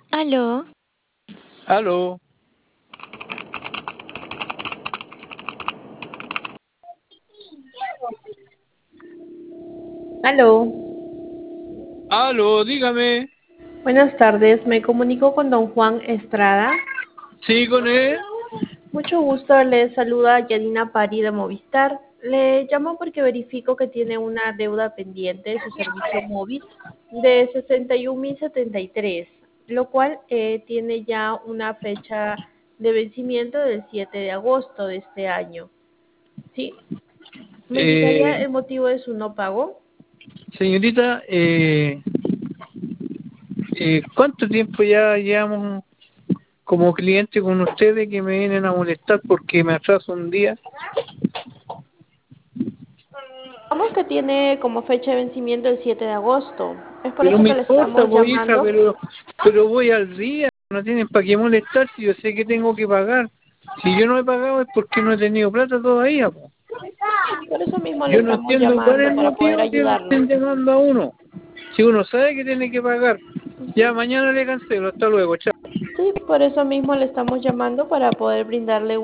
Aló, Aló, Aló, aló, dígame. buenas tardes. Me comunico con don Juan Estrada. ¿Sí con él? Mucho gusto, le saluda Yanina Pari de Movistar. Le llamo porque verifico que tiene una deuda pendiente de su servicio móvil de 61.073, lo cual tiene ya una fecha de vencimiento del 7 de agosto de este año. ¿Sí? ¿Me indicaría Eh, el motivo de su no pago? Señorita, ¿cuánto tiempo ya llevamos como cliente con ustedes que me vienen a molestar porque me atraso un día? Vamos que tiene como fecha de vencimiento el 7 de agosto. Es por Pero eso me que le importa, estamos pues hija, llamando. pero voy al día, no tienen para qué molestar si yo sé que tengo que pagar. Si yo no he pagado es porque no he tenido plata todavía, po. Por eso mismo le Yo no estamos entiendo cuál es llamando el para poder motivo que lo ayudarlo. estén llamando a uno. Si uno sabe que tiene que pagar, ya mañana le cancelo, hasta luego, chao. Sí, por eso mismo le estamos llamando para poder brindarle